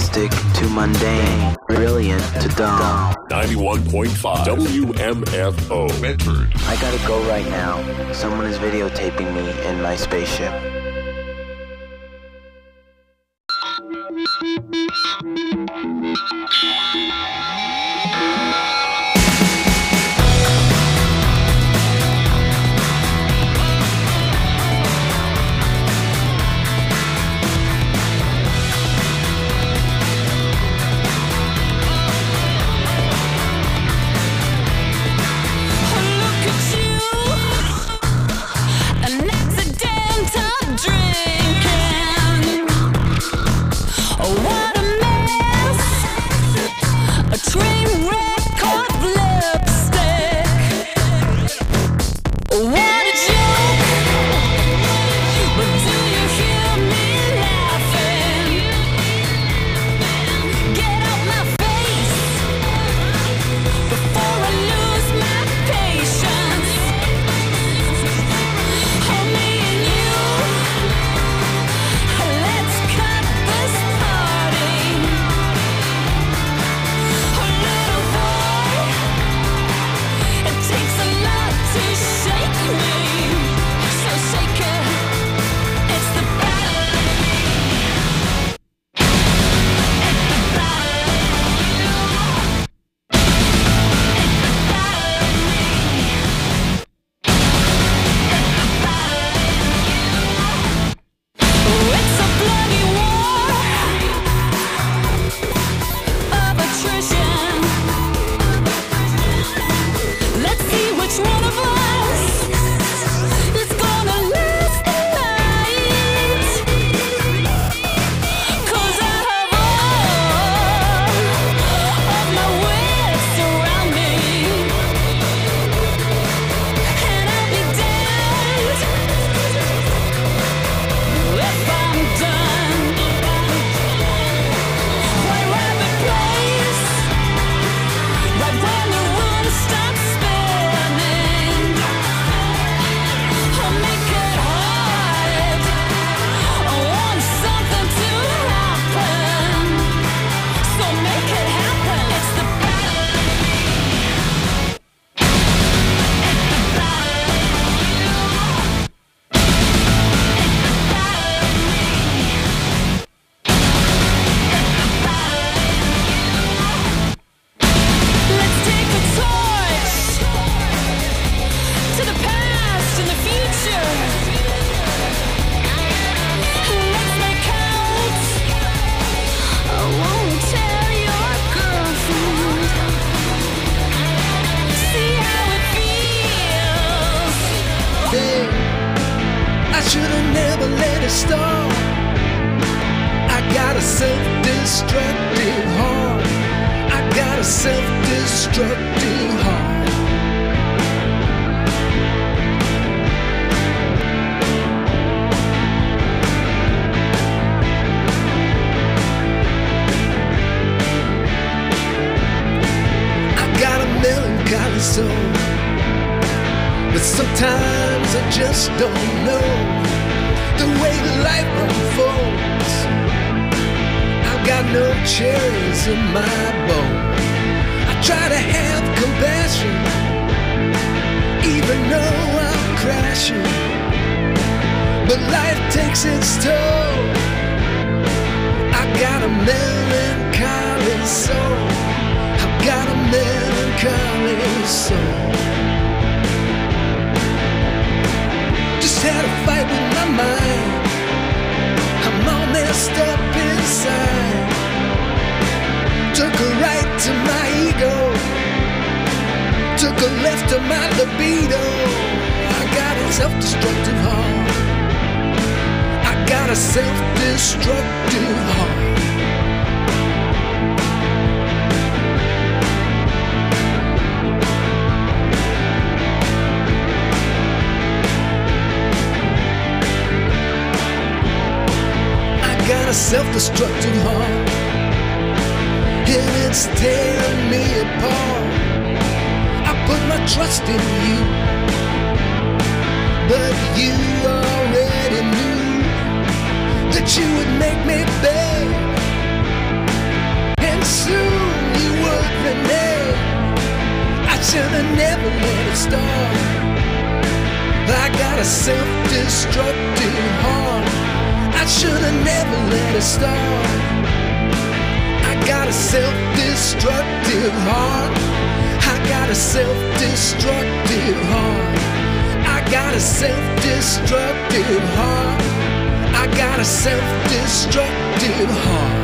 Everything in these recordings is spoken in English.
simplistic to mundane, brilliant to dumb. 91.5 WMFO Bedford. I gotta go right now. Someone is videotaping me in my spaceship. But sometimes I just don't know the way life unfolds. I've got no cherries in my bowl. I try to have compassion, even though I'm crashing. But life takes its toll. I got a melancholy soul. I've got a melancholy soul. Just had a fight with my mind. I'm all messed up inside. Took a right to my ego. Took a left to my libido. I got a self-destructive heart. I got a self-destructive heart. Got a self-destructive heart, and it's tearing me apart. I put my trust in you, but you already knew that you would make me beg. should've never let it start. I got a self-destructive heart. I should've never let it start. I got a self-destructive heart. I got a self-destructive heart. I got a self-destructive heart. I got a self-destructive heart.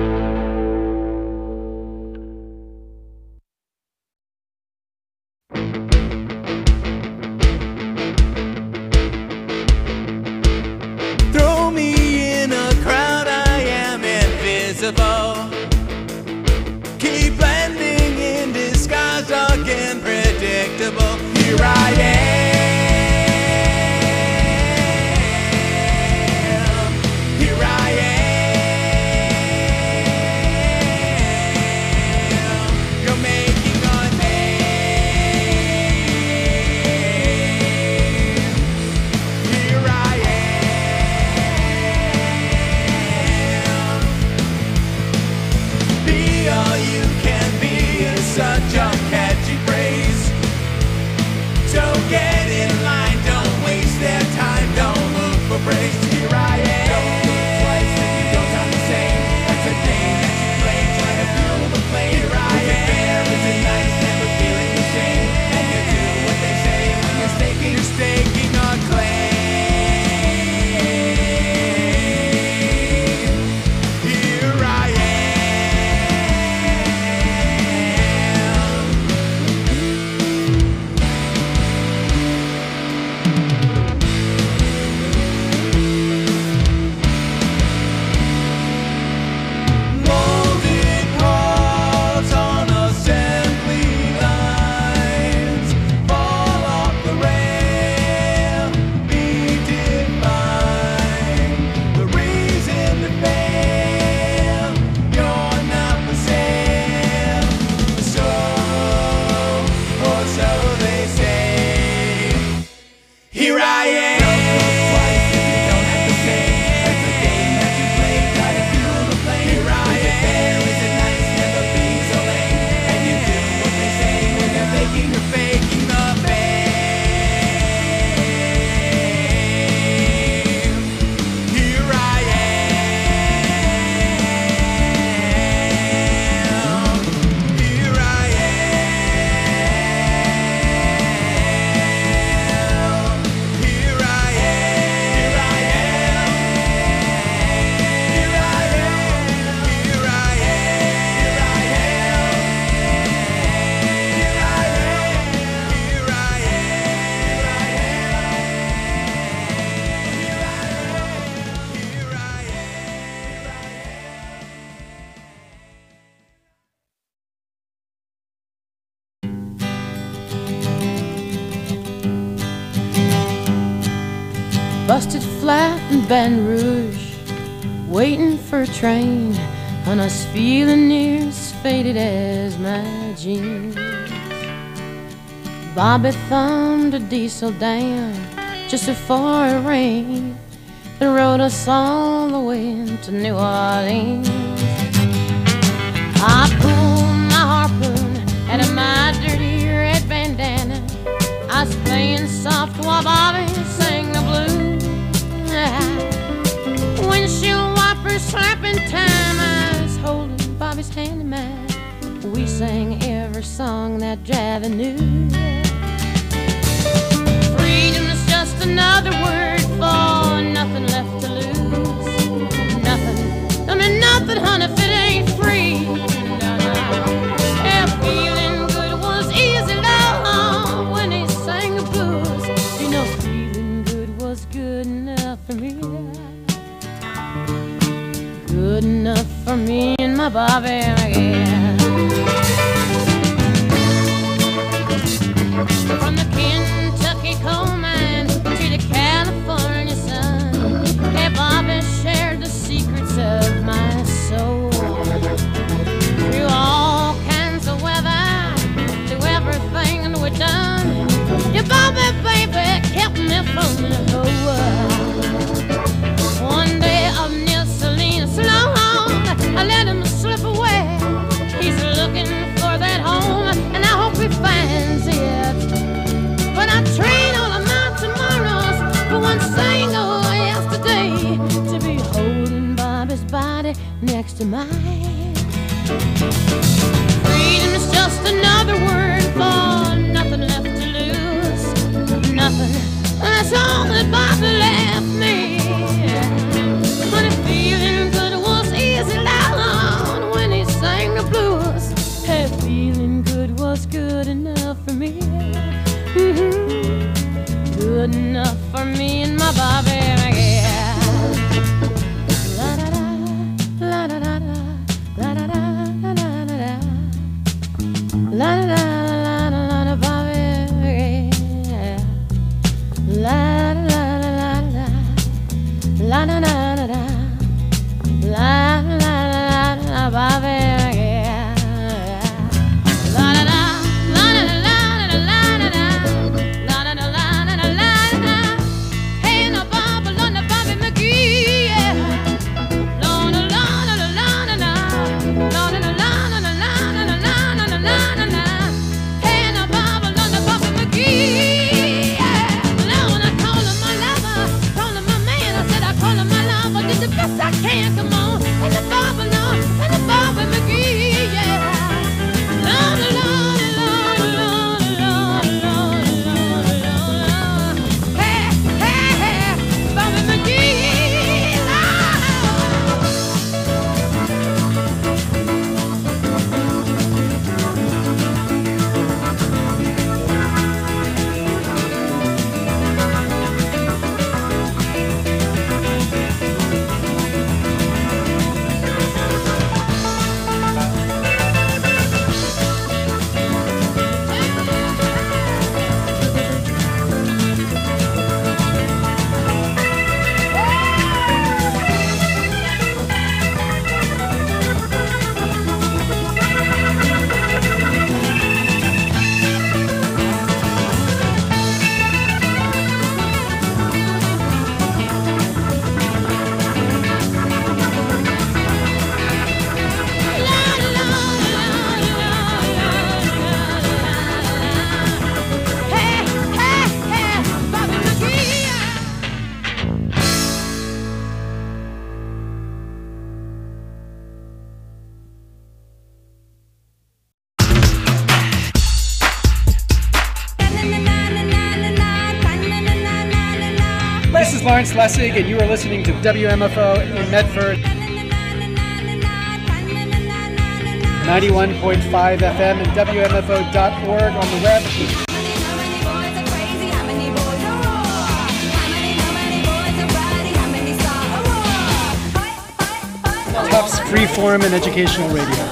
Throw me in a crowd, I am invisible. Keep blending in disguise, dark and predictable. Here I am. Here I am. You're making a name. Here I am. Be all you can be is such a catchy phrase. So get in line, don't waste their time, don't look for praise. Here I am. Don't look twice if you don't sound the same. That's a game that you play, trying to fuel the flame. Here I am. Is it nice, never feeling the shame? And you do what they say when you're staking a claim. Here I am. Molded parts on assembly lines fall off the rail, be defined. The reason to fail, you're not for sale. So, or so they say. Here I am. Don't have to say. That's the game that you play. Try to fuel the flame. Here I am. Is it nice never being so lame? And you do what they say when you're faking the fame. Here I am. Here I am. Here I Busted flat in Baton Rouge, waiting for a train, and I was feeling near as faded as my jeans. Bobby thumbed a diesel down just before it rained and rode us all the way to New Orleans. I pulled my harpoon out of my dirty red bandana. I was playing soft while Bobby sang the blues. Windshield wipers slapping time, I was holding Bobby's hand in mine. We sang every song that Javi knew. Freedom is just another word for nothing left to lose. Nothing, I mean nothing, honey, if it ain't free. No, no. Yeah, feeling good was easy, love, when he sang the blues. You know, feeling good was good enough for me. Good enough for me and my Bobby again. From the Kentucky coal mine to the California sun, hey, Bobby shared the secrets of my soul. Through all kinds of weather, through everything that we've done, your Bobby, baby, kept me from the whole world. One day up near Salinas, long, I let him slip away. mine. Freedom's just another word for nothing left to lose. Nothing, that's all that Bobby left me. But feeling good was easy down when he sang the blues. Hey, feeling good was good enough for me. Good enough for me and my Bobby, yeah. La da da, la da da da, la da da da da da da, la da da la da Bobby, yeah. La da da la da, la da da da da, la da da Bobby, yeah. La da da, la da da la da la da da. This is Lawrence Lessig, and you are listening to WMFO in Medford. 91.5 FM and WMFO.org on the web. Tufts Freeform and Educational Radio.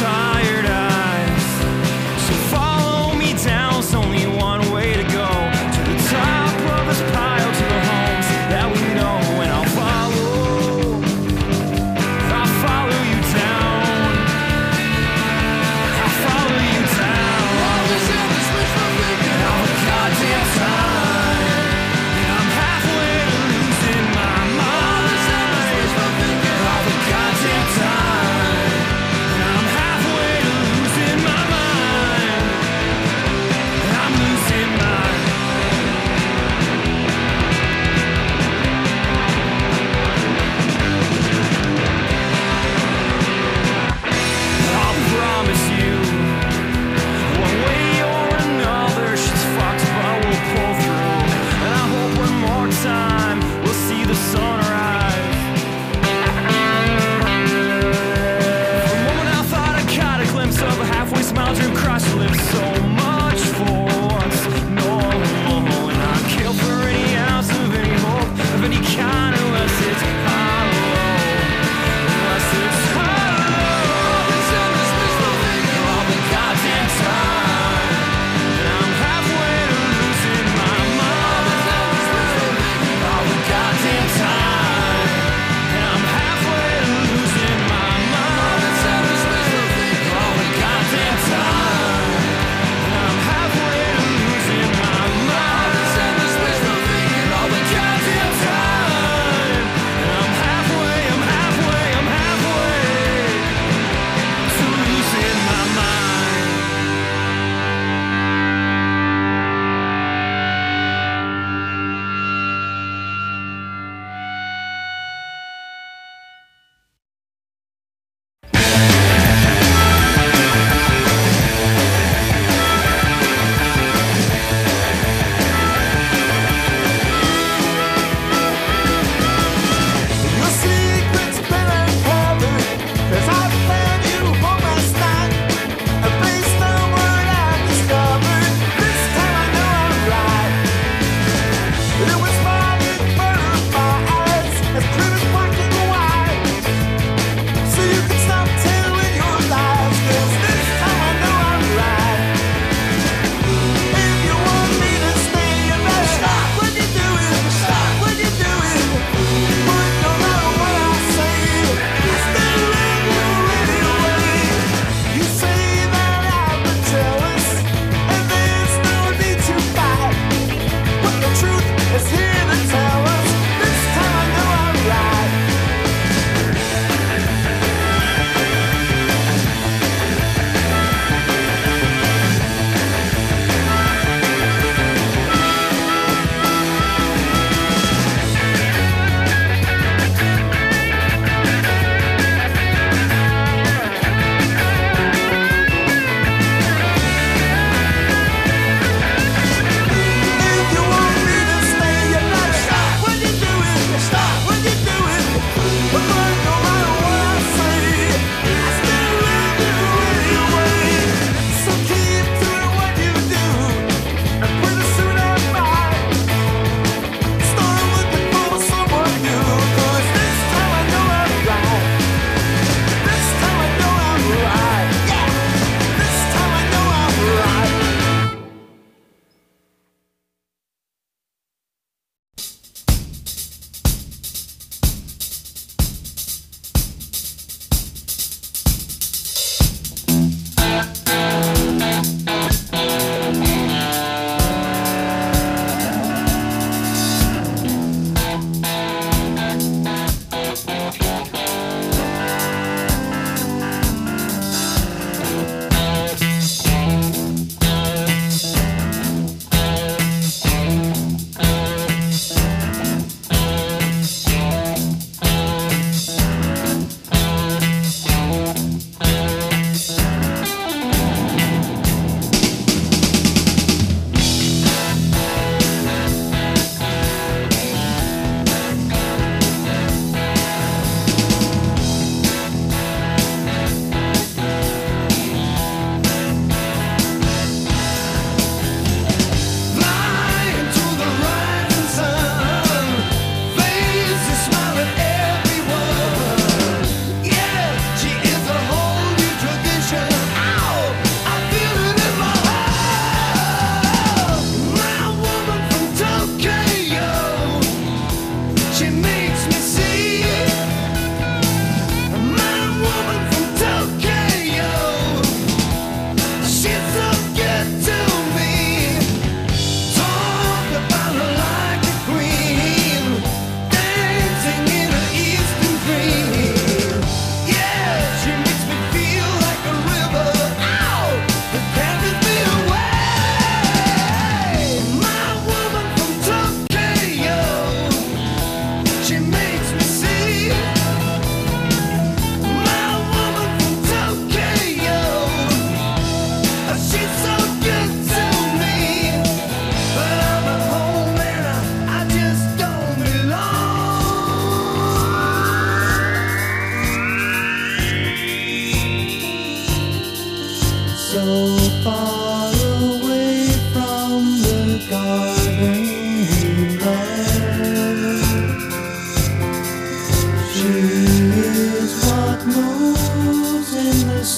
Tired eyes, so follow me down. There's only one way to go.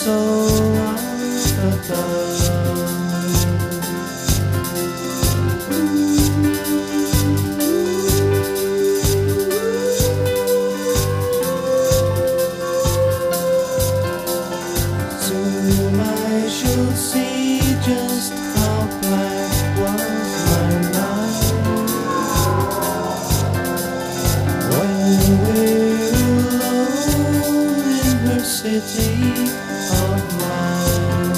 soul of the dove. Soon I shall see just how black was my night when we're alone in her city of mine.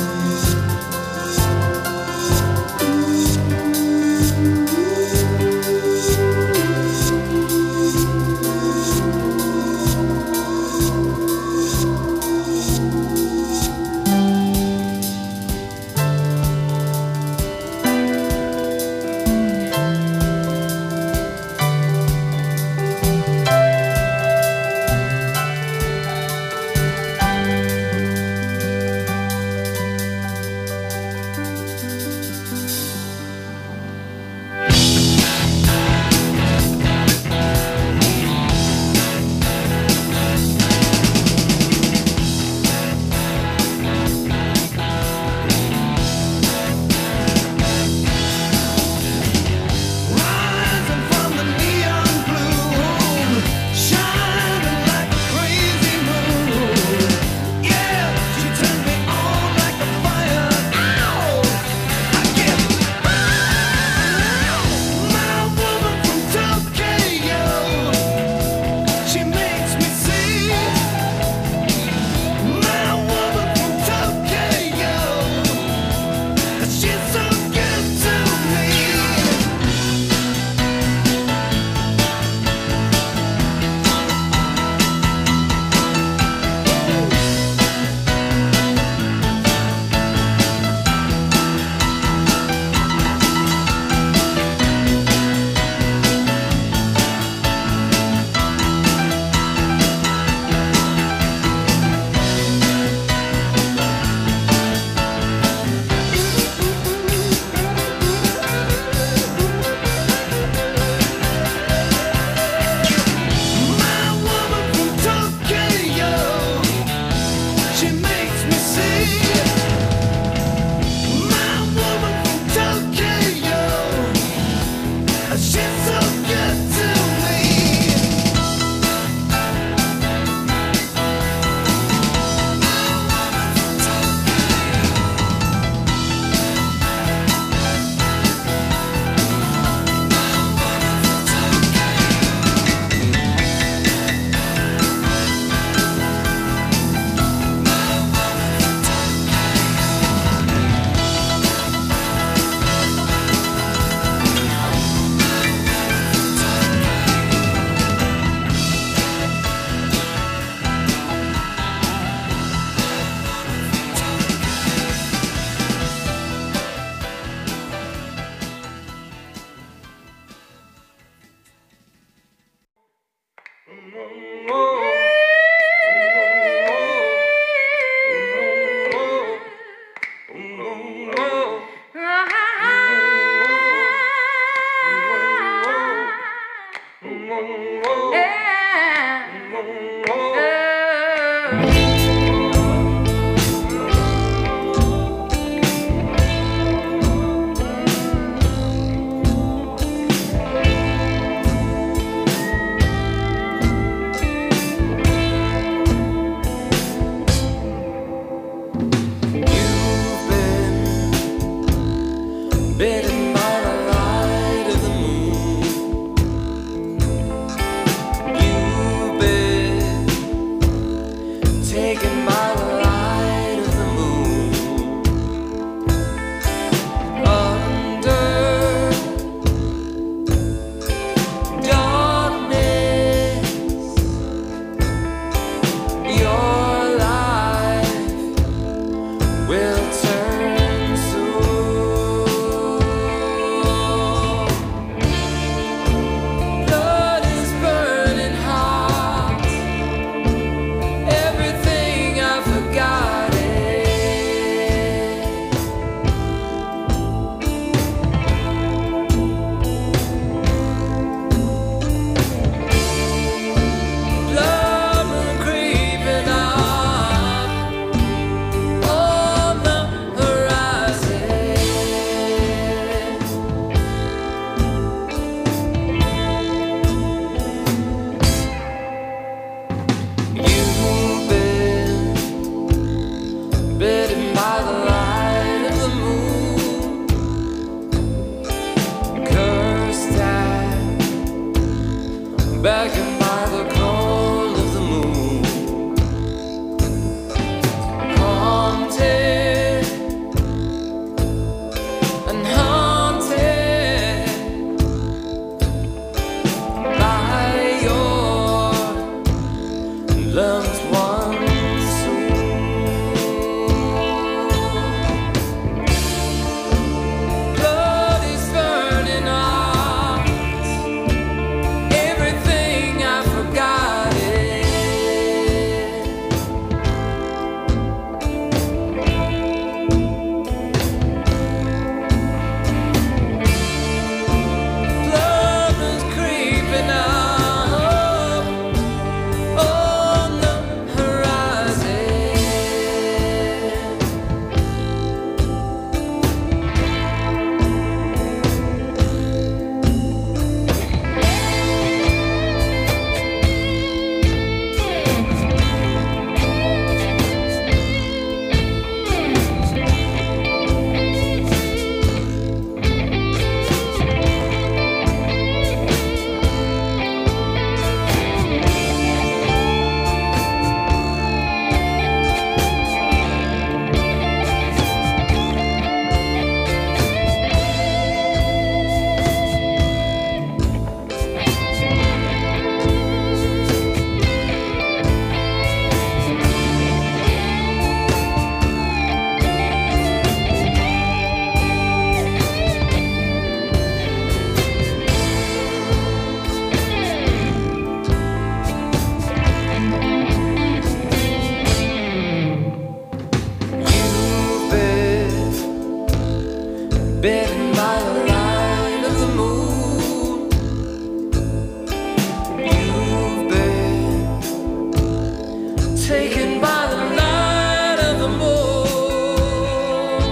taken by the light of the moon.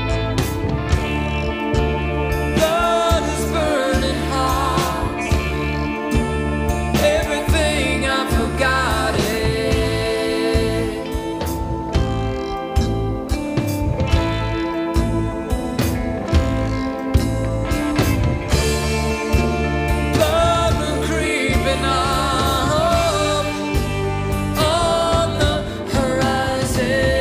Blood is burning hot. Everything I've forgotten. Blood will creeping up on the horizon.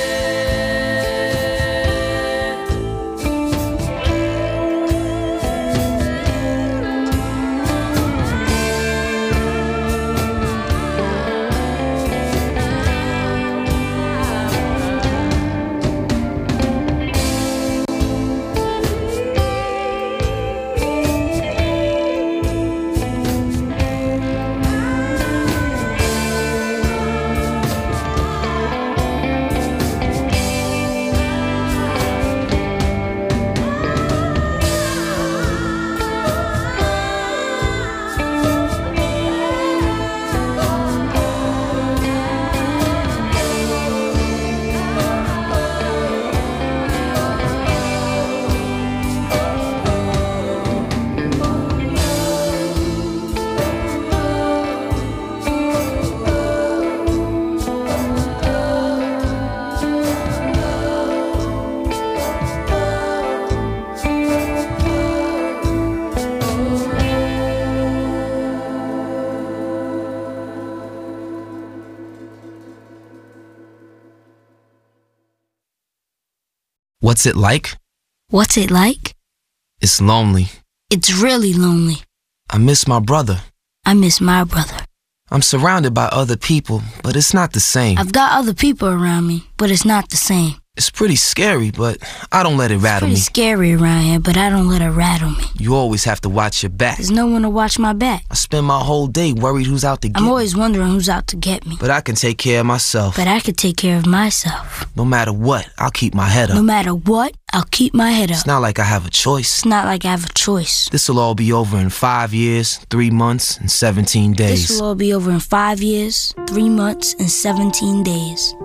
What's it like? What's it like? It's lonely. It's really lonely. I miss my brother. I miss my brother. I'm surrounded by other people, but it's not the same. I've got other people around me, but it's not the same. It's pretty scary, but I don't let it rattle me. It's pretty scary around here, but I don't let it rattle me. You always have to watch your back. There's no one to watch my back. I spend my whole day worried who's out to get I'm me. always wondering who's out to get me. But I can take care of myself. But I could take care of myself. No matter what, I'll keep my head up. No matter what, I'll keep my head up. It's not like I have a choice. It's not like I have a choice. This'll all be over in 5 years, 3 months, and 17 days. This will all be over in 5 years, 3 months, and 17 days.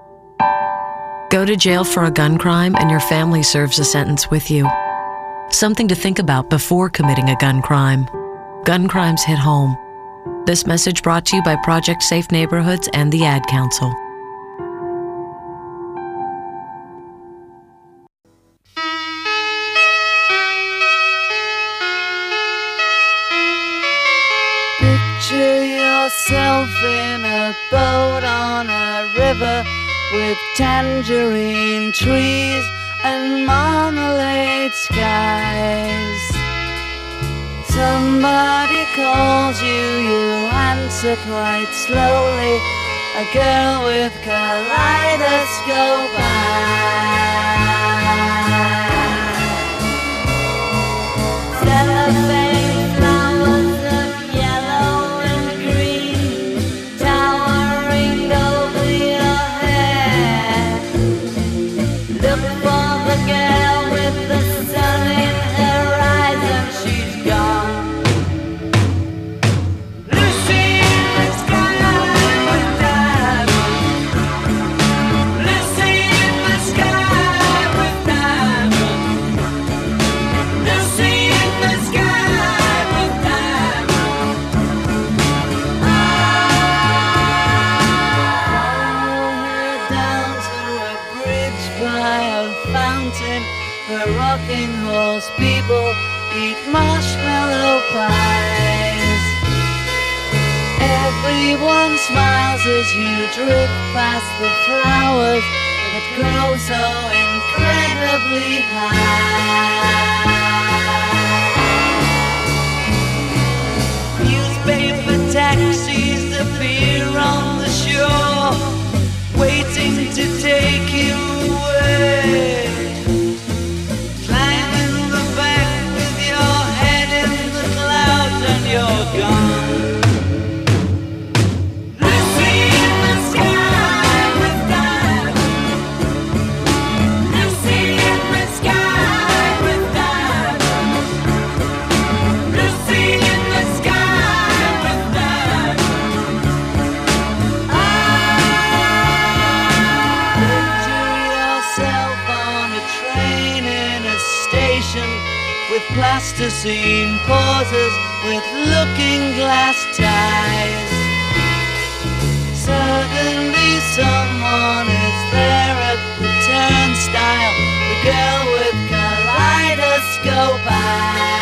Go to jail for a gun crime and your family serves a sentence with you. Something to think about before committing a gun crime. Gun crimes hit home. This message brought to you by Project Safe Neighborhoods and the Ad Council. Picture yourself in a boat on a river with tangerine trees and marmalade skies. Somebody calls you, you answer quite slowly. A girl with kaleidoscope eyes. Cellophane flowers of yellow and green, towering over your head. Look for the girl with the sun in her eyes and she's gone. Lucy in the sky with diamonds. Lucy in the sky with diamonds. Lucy in the sky with diamonds. Follow her down to a bridge by a fountain. The rocking horse people eat marshmallow pies. Everyone smiles as you drift past the flowers that grow so incredibly high. Newspaper taxis appear on the shore, waiting to take you away. Climb in the back with your head in the clouds and you're gone. Lucy in the sky with diamonds. Lucy in the sky with diamonds. plasticine pauses with looking glass ties. Suddenly someone is there at the turnstile, the girl with kaleidoscope eyes.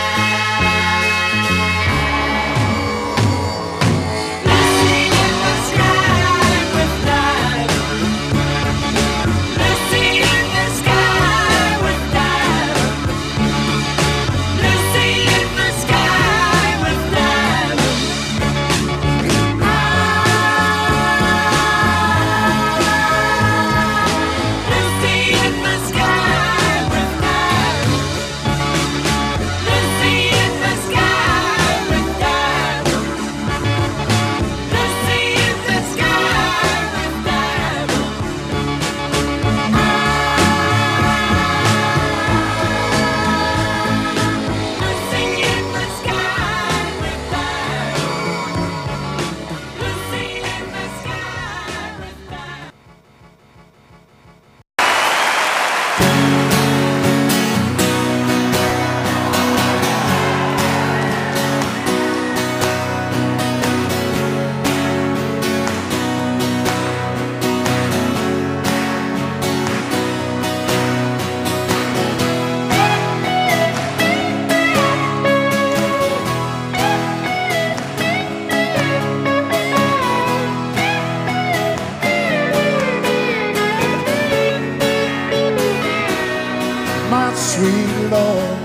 Sweet Lord,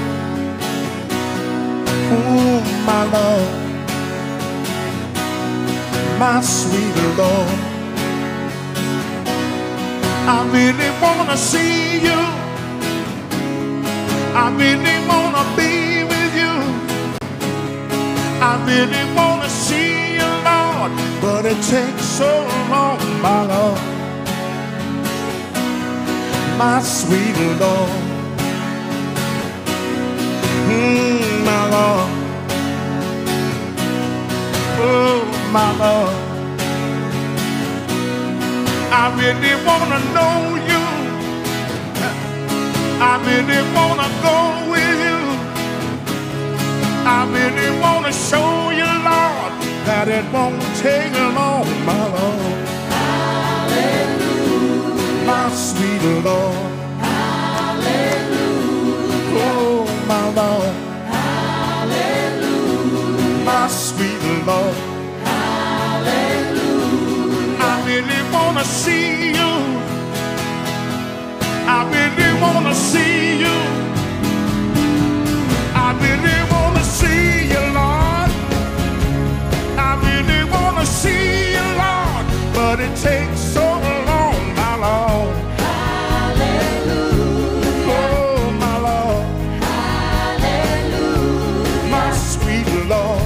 oh my Lord, my sweet Lord, I really wanna see you, I really wanna be with you, I really wanna see you, Lord, but it takes so long, my Lord, my sweet Lord. My Lord, oh my Lord, I really wanna know you, I really wanna go with you, I really wanna show you, Lord, that it won't take long, my Lord. Hallelujah, my sweet Lord. Hallelujah, oh my Lord. My sweet Lord, hallelujah. I really wanna see you, I really wanna see you, I really wanna see you, Lord, I really wanna see you, Lord, but it takes so long, my Lord. Hallelujah, oh my Lord, hallelujah, my sweet Lord.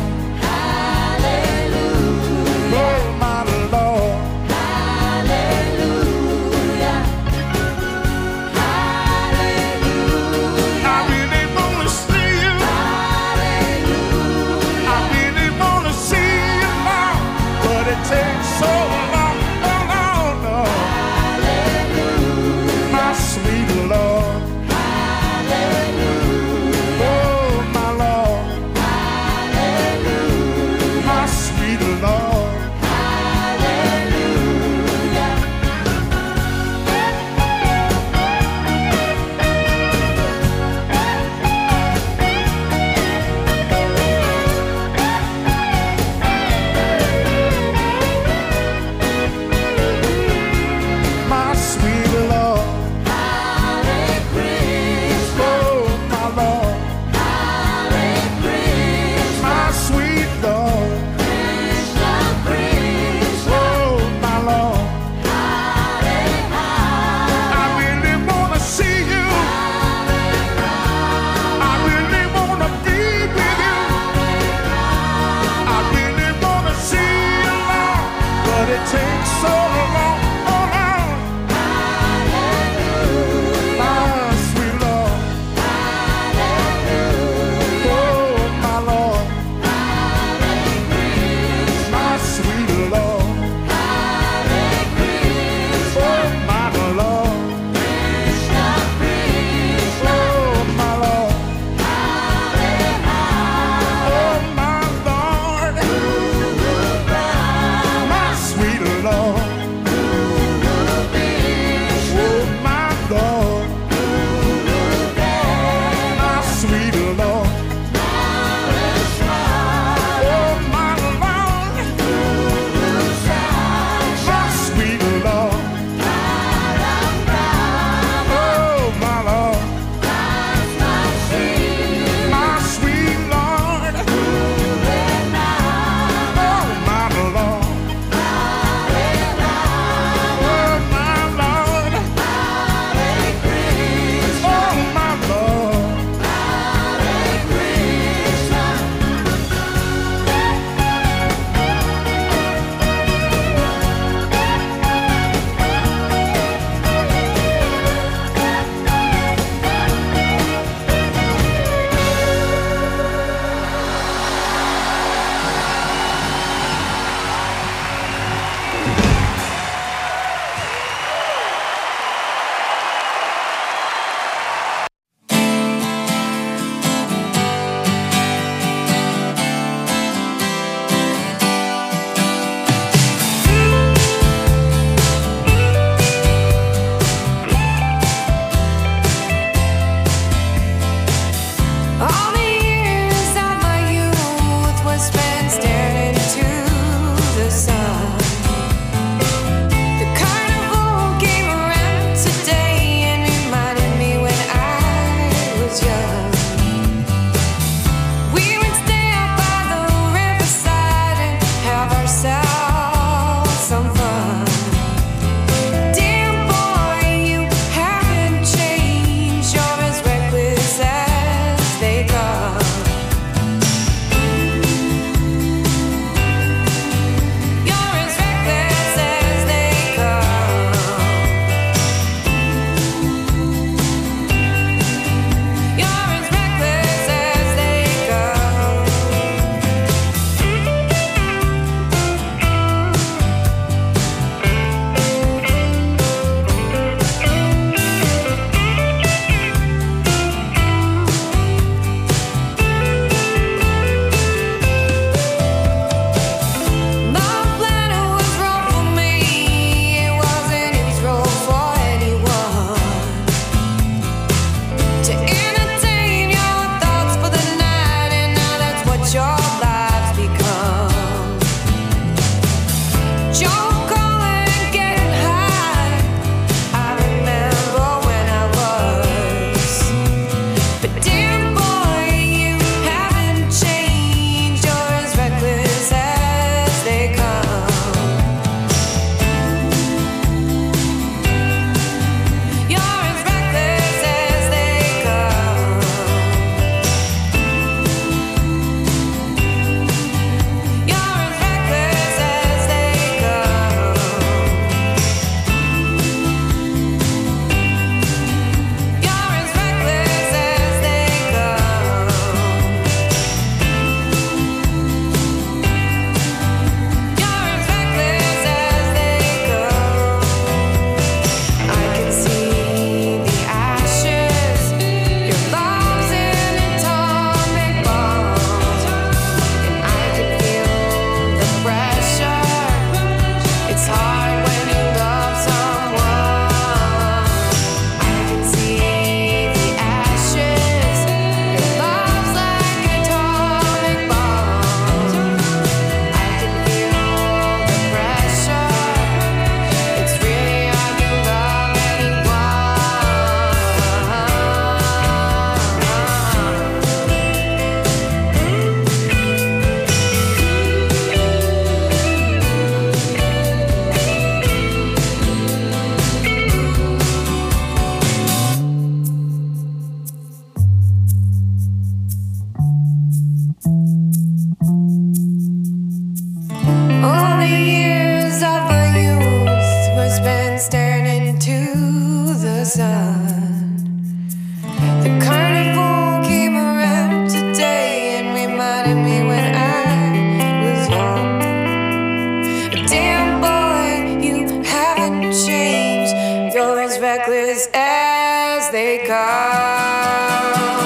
reckless as they come.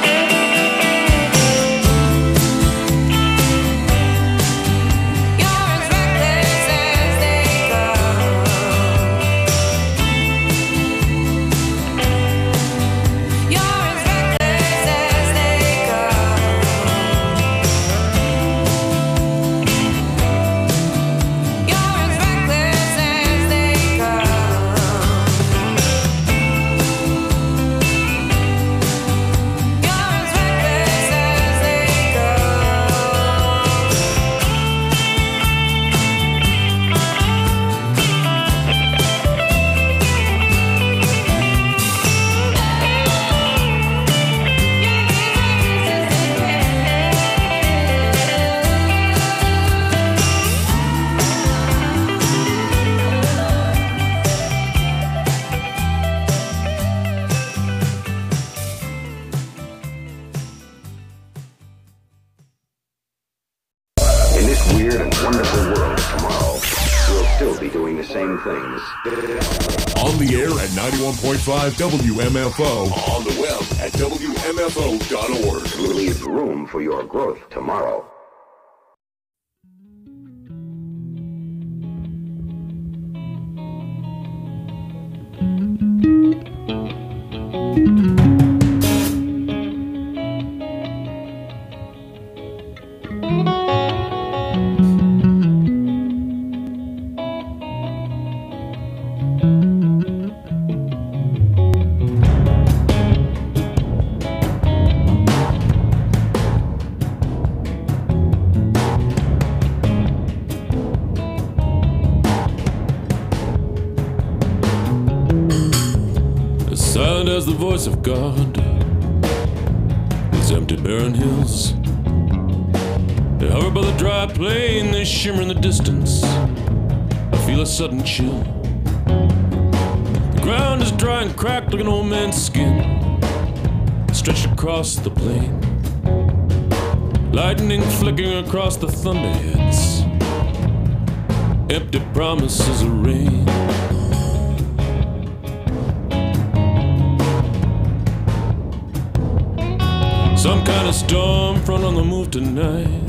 On the air at 91.5 WMFO. On the web at WMFO.org. Leave room for your growth tomorrow. As the voice of God, these empty barren hills, they hover by the dry plain, they shimmer in the distance. I feel a sudden chill. The ground is dry and cracked like an old man's skin, stretched across the plain. Lightning flickering across the thunderheads, empty promises of rain. Some kind of storm front on the move tonight.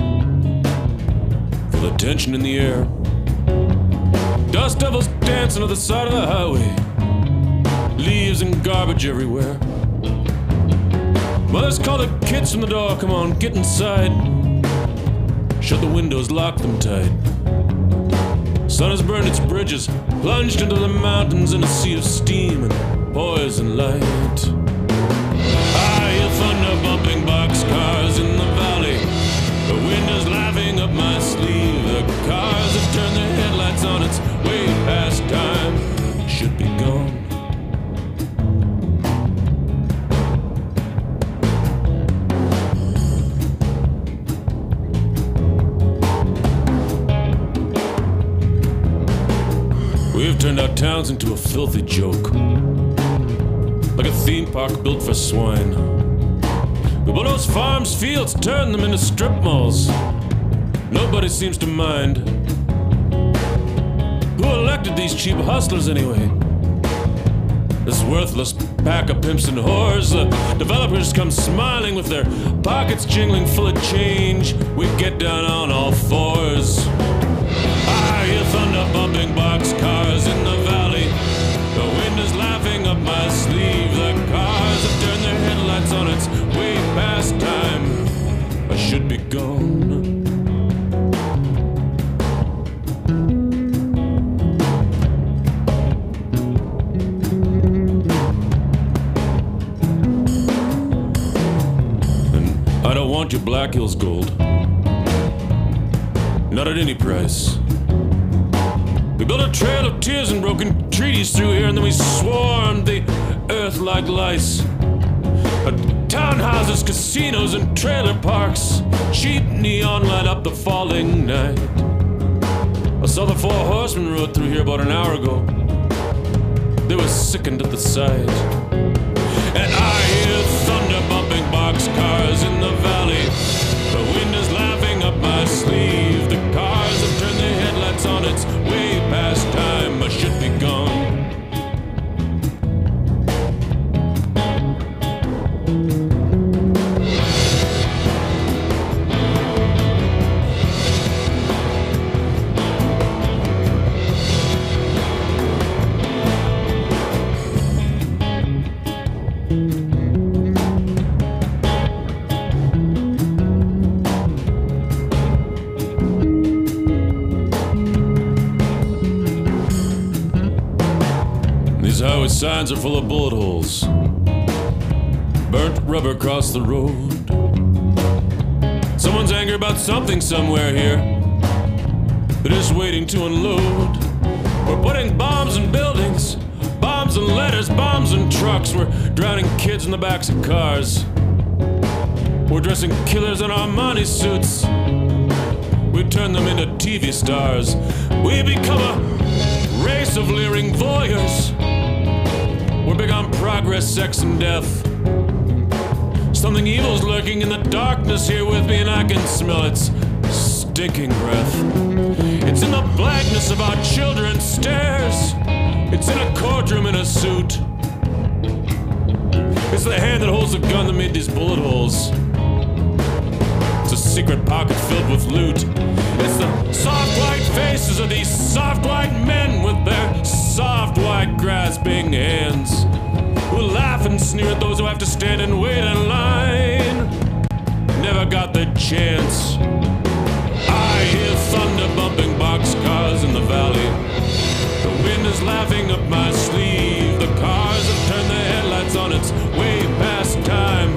Feel the tension in the air. Dust devils dancing on the side of the highway. Leaves and garbage everywhere. Mothers call the kids from the door. Come on, get inside. Shut the windows, lock them tight. Sun has burned its bridges, plunged into the mountains in a sea of steam and poison light. Thunder bumping boxcars in the valley. The wind is laughing up my sleeve. The cars have turned their headlights on. It's way past time. Should be gone. We've turned our towns into a filthy joke, like a theme park built for swine. We bulldoze farms, fields, turn them into strip malls. Nobody seems to mind. Who elected these cheap hustlers anyway? This worthless pack of pimps and whores. The developers come smiling with their pockets jingling full of change. We get down on all fours. I hear thunder bumping boxcars in the valley. The wind is laughing up my sleeve. The cars have turned their headlights on. It's way past time. I should be gone. And I don't want your Black Hills gold. Not at any price. We built a trail of tears and broken treaties through here, and then we swarmed the earth like lice. Townhouses, casinos, and trailer parks. Cheap neon light up the falling night. I saw the 4 horsemen rode through here about an hour ago. They were sickened at the sight. And I hear thunder bumping boxcars in the valley. The wind is laughing up my sleeve. The cars have turned their headlights on. It's way past time. I should be gone. These highway signs are full of bullet holes. Burnt rubber across the road. Someone's angry about something somewhere here. They're just waiting to unload. We're putting bombs in buildings, bombs in letters, bombs in trucks. We're drowning kids in the backs of cars. We're dressing killers in Armani suits. We turn them into TV stars. We become a race of leering voyeurs. We're big on progress, sex, and death. Something evil's lurking in the darkness here with me, and I can smell its stinking breath. It's in the blackness of our children's stares. It's in a courtroom in a suit. It's the hand that holds the gun that made these bullet holes. It's a secret pocket filled with loot. It's the soft white faces of these soft white men with their soft white grasping hands, who laugh and sneer at those who have to stand and wait in line. Never got the chance. I hear thunder bumping boxcars in the valley. The wind is laughing up my sleeve. The cars have turned their headlights on. It's way past time.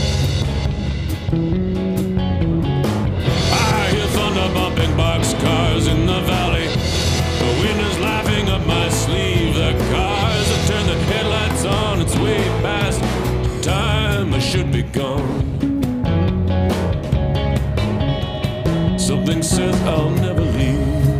I hear thunder bumping boxcars in the valley. The wind is laughing up my sleeve. The cars have turned their headlights on. It's way past time. I should be gone. Something says I'll never leave.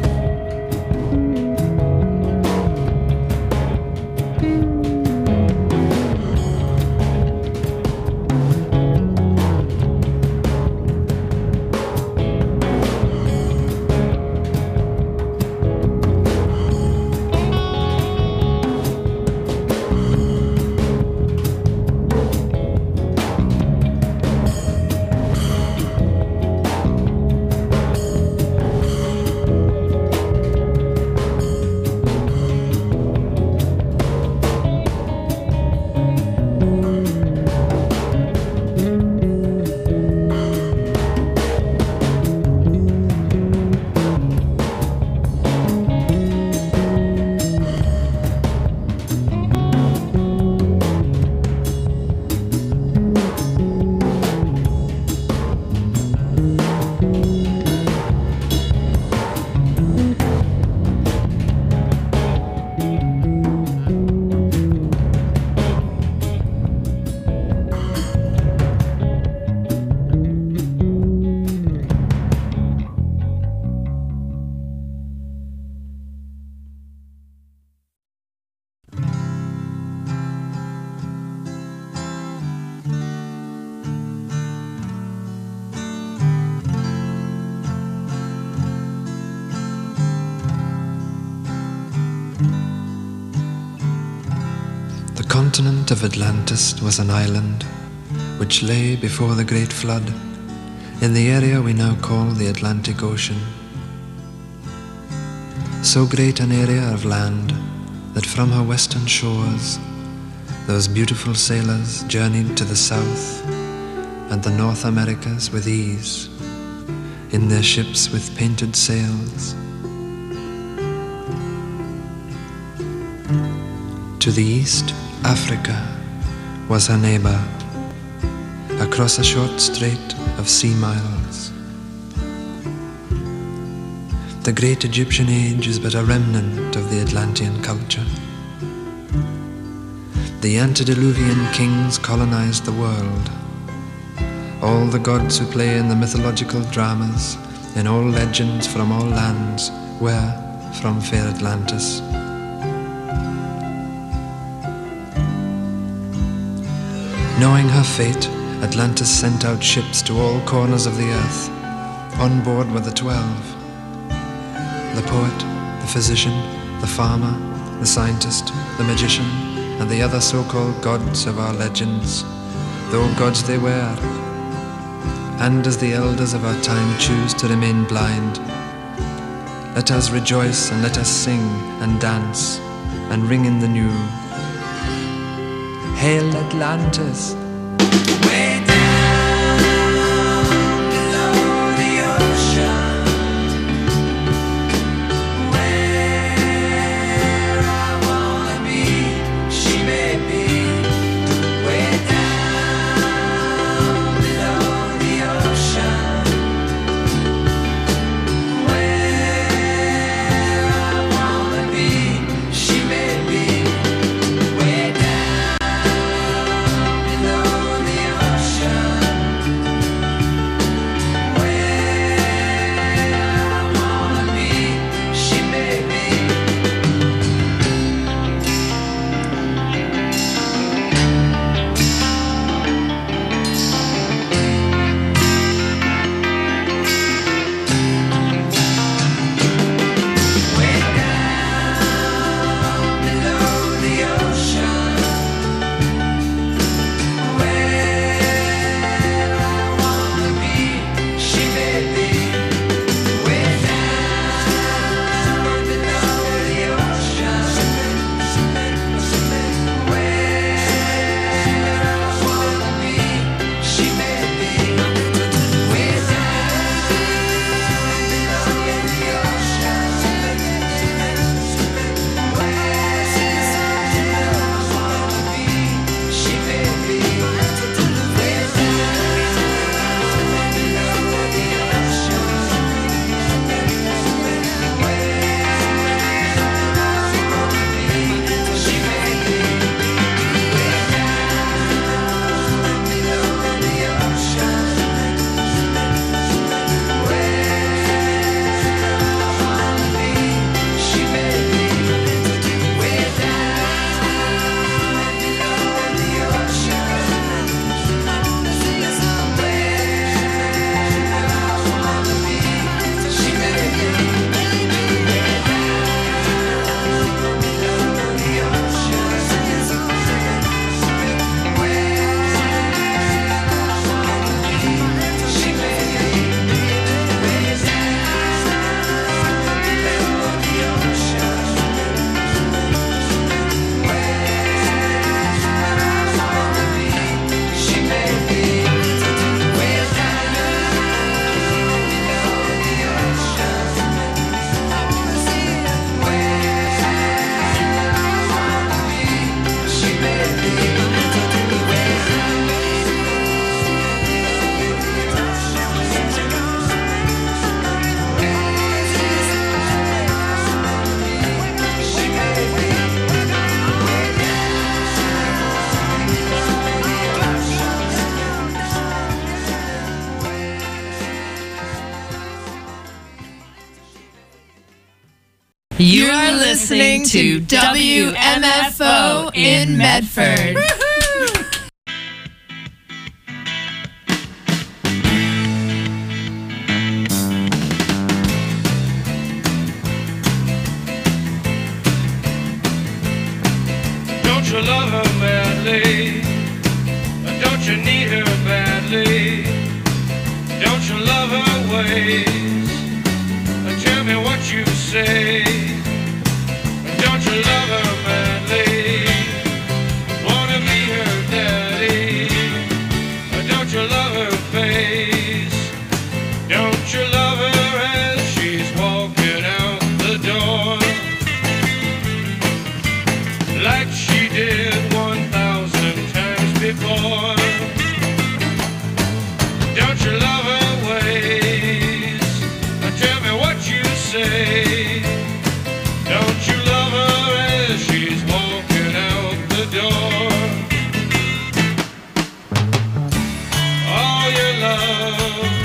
The continent of Atlantis was an island which lay before the Great Flood in the area we now call the Atlantic Ocean. So great an area of land that from her western shores those beautiful sailors journeyed to the South and the North Americas with ease in their ships with painted sails. To the east, Africa was her neighbor, across a short strait of sea miles. The great Egyptian age is but a remnant of the Atlantean culture. The antediluvian kings colonized the world. All the gods who play in the mythological dramas, in all legends from all lands, were from fair Atlantis. Knowing her fate, Atlantis sent out ships to all corners of the earth. On board were the 12. The poet, the physician, the farmer, the scientist, the magician, and the other so-called gods of our legends, though gods they were. And as the elders of our time choose to remain blind, let us rejoice and let us sing and dance and ring in the new. Hail Atlantis! Way down below the ocean, where I wanna be. You are listening to WMFO in Medford. Don't you love her madly? Don't you need her badly? Don't you love her ways? Tell me what you say. Don't you love her madly? Wanna be her daddy? Don't you love her face? Don't you love her as she's walking out the door? Like she did 1,000 times before. Don't you love her ways? Tell me what you say. Don't you love her as she's walking out the door?